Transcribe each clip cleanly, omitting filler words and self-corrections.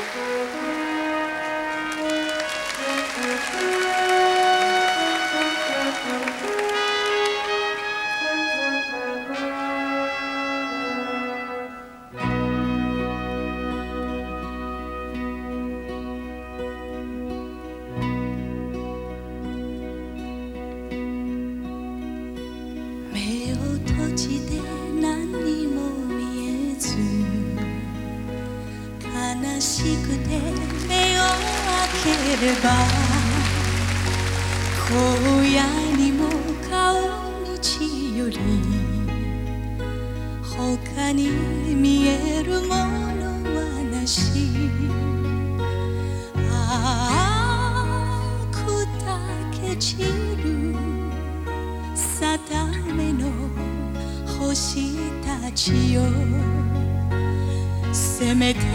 目を閉じて何にも見えず悲しくて目を開ければ荒野にも顔道より他に見えるものはなし砕け散る定めの星たちよせめて鮮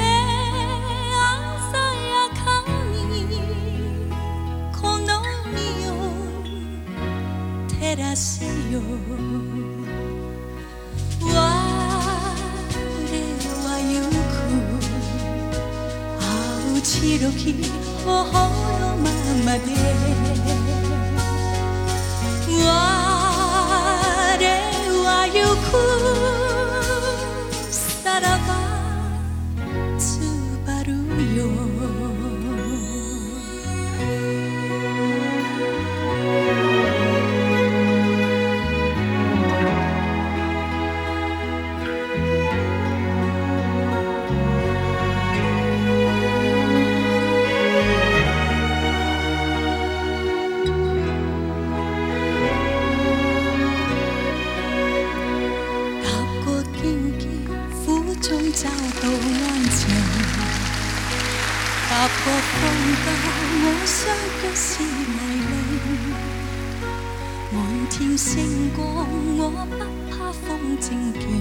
やかにこの身を照らせよ我は行く青白き頬のままで我は行くさらばつばるよ找到安靜，踏過風暴，我雙腳是泥濘，滿天星光，我不怕風正勁，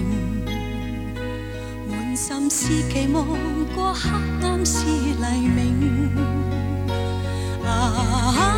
滿心是期望過黑暗是黎明。